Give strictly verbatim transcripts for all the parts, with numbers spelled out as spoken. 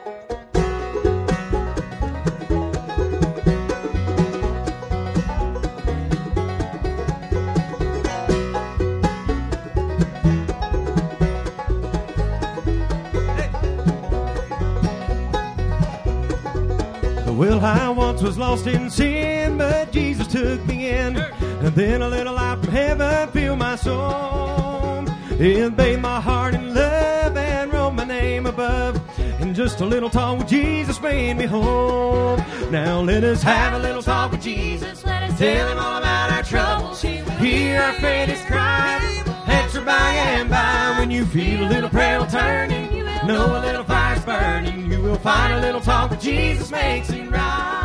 Well, I once was lost in sin, but Jesus took me in. And then a little light from heaven filled my soul. It bathed my heart in love and wrote my name above. And just a little talk with Jesus made me whole. Now let us have a little talk with Jesus. Let us tell him all about our troubles. Hear our faintest cry. Answer by and by. When you feel a little prayer will turn in, know a little fire's burning. You will find a little talk with Jesus makes it right.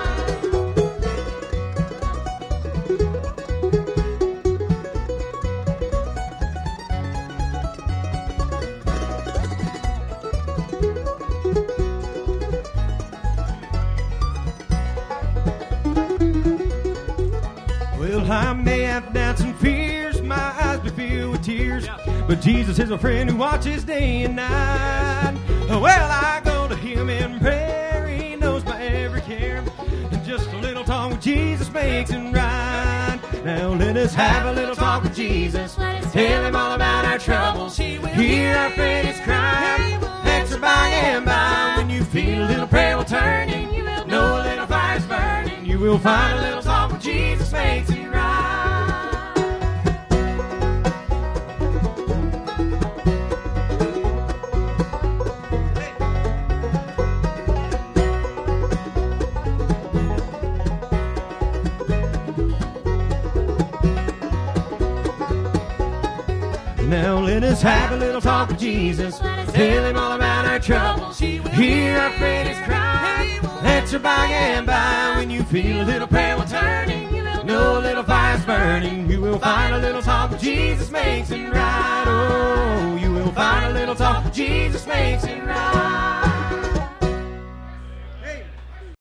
Well, I may have doubts and fears, my eyes be filled with tears, but Jesus is a friend who watches day and night. Well, I go to him in prayer, he knows my every care, and just a little talk with Jesus makes it right. Now let us have a little talk with Jesus. Tell him all about our troubles. Hear our faintest cry. Answer by and by. When you feel a little prayer will turn in, know a little fire's burning. You will find a little talk with Jesus makes it right. Now let us have a little talk with Jesus. Tell him all about our troubles. Hear our faintest cry. Answer by and by. When you feel a little prayer will turn in, know a little fire's burning. You will find a little talk with Jesus makes it right. Oh, you will find a little talk with Jesus.